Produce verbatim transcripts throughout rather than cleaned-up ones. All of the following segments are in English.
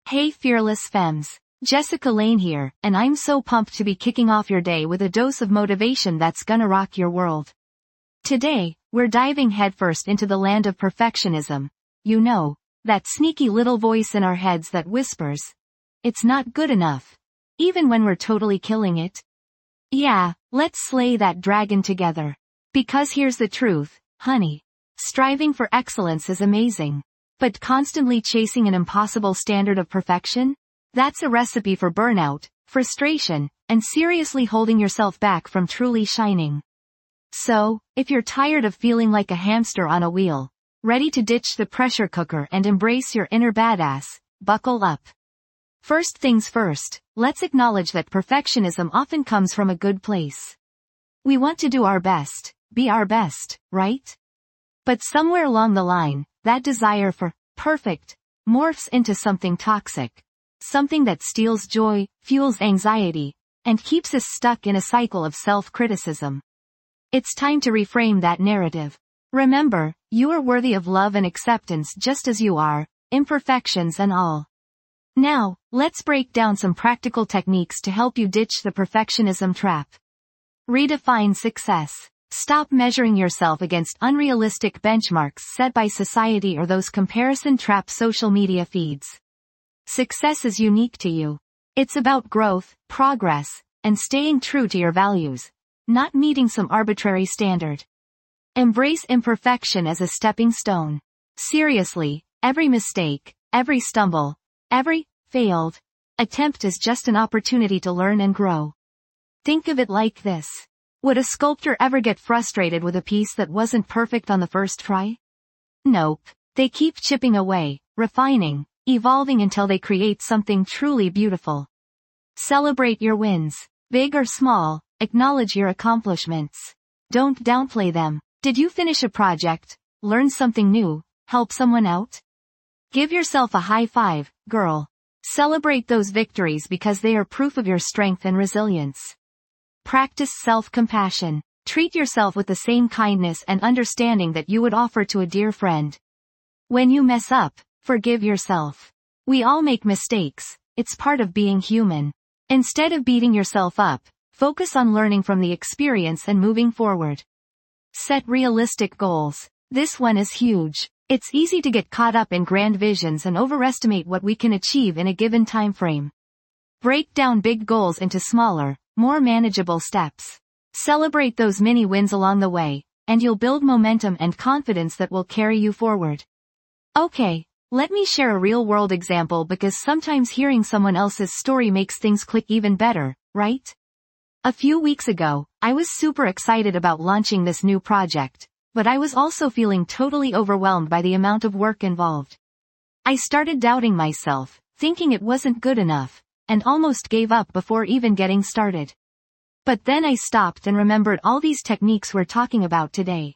Hey fearless femmes, Jessica Lane here, and I'm so pumped to be kicking off your day with a dose of motivation that's gonna rock your world. Today, we're diving headfirst into the land of perfectionism. You know, that sneaky little voice in our heads that whispers, "It's not good enough," even when we're totally killing it. Yeah, let's slay that dragon together. Because here's the truth, honey. Striving for excellence is amazing. But constantly chasing an impossible standard of perfection? That's a recipe for burnout, frustration, and seriously holding yourself back from truly shining. So, if you're tired of feeling like a hamster on a wheel, ready to ditch the pressure cooker and embrace your inner badass, buckle up. First things first, let's acknowledge that perfectionism often comes from a good place. We want to do our best, be our best, right? But somewhere along the line, that desire for perfect morphs into something toxic. Something that steals joy, fuels anxiety, and keeps us stuck in a cycle of self-criticism. It's time to reframe that narrative. Remember, you are worthy of love and acceptance just as you are, imperfections and all. Now, let's break down some practical techniques to help you ditch the perfectionism trap. Redefine success. Stop measuring yourself against unrealistic benchmarks set by society or those comparison-trapped social media feeds. Success is unique to you. It's about growth, progress, and staying true to your values, not meeting some arbitrary standard. Embrace imperfection as a stepping stone. Seriously, every mistake, every stumble, every failed attempt is just an opportunity to learn and grow. Think of it like this. Would a sculptor ever get frustrated with a piece that wasn't perfect on the first try? Nope. They keep chipping away, refining, evolving until they create something truly beautiful. Celebrate your wins. Big or small, acknowledge your accomplishments. Don't downplay them. Did you finish a project, learn something new, help someone out? Give yourself a high five, girl. Celebrate those victories because they are proof of your strength and resilience. Practice self-compassion. Treat yourself with the same kindness and understanding that you would offer to a dear friend. When you mess up, forgive yourself. We all make mistakes. It's part of being human. Instead of beating yourself up, focus on learning from the experience and moving forward. Set realistic goals. This one is huge. It's easy to get caught up in grand visions and overestimate what we can achieve in a given time frame. Break down big goals into smaller, more manageable steps. Celebrate those mini wins along the way, and you'll build momentum and confidence that will carry you forward. Okay, let me share a real-world example because sometimes hearing someone else's story makes things click even better, right? A few weeks ago, I was super excited about launching this new project, but I was also feeling totally overwhelmed by the amount of work involved. I started doubting myself, thinking it wasn't good enough, and almost gave up before even getting started. But then I stopped and remembered all these techniques we're talking about today.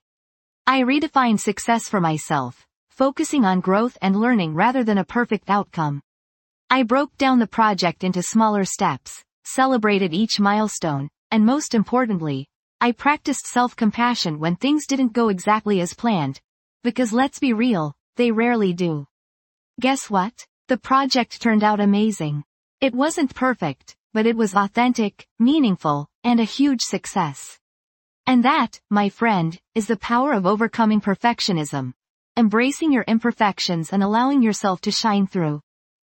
I redefined success for myself, focusing on growth and learning rather than a perfect outcome. I broke down the project into smaller steps, celebrated each milestone, and most importantly, I practiced self-compassion when things didn't go exactly as planned. Because let's be real, they rarely do. Guess what? The project turned out amazing. It wasn't perfect, but it was authentic, meaningful, and a huge success. And that, my friend, is the power of overcoming perfectionism. Embracing your imperfections and allowing yourself to shine through.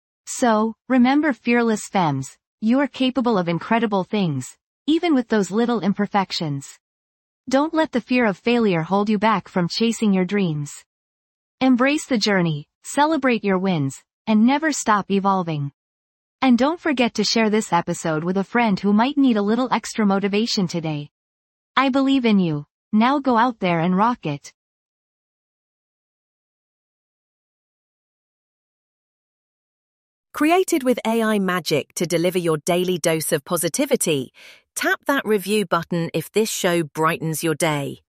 So, remember fearless femmes, you are capable of incredible things, even with those little imperfections. Don't let the fear of failure hold you back from chasing your dreams. Embrace the journey, celebrate your wins, and never stop evolving. And don't forget to share this episode with a friend who might need a little extra motivation today. I believe in you. Now go out there and rock it. Created with A I magic to deliver your daily dose of positivity, tap that review button if this show brightens your day.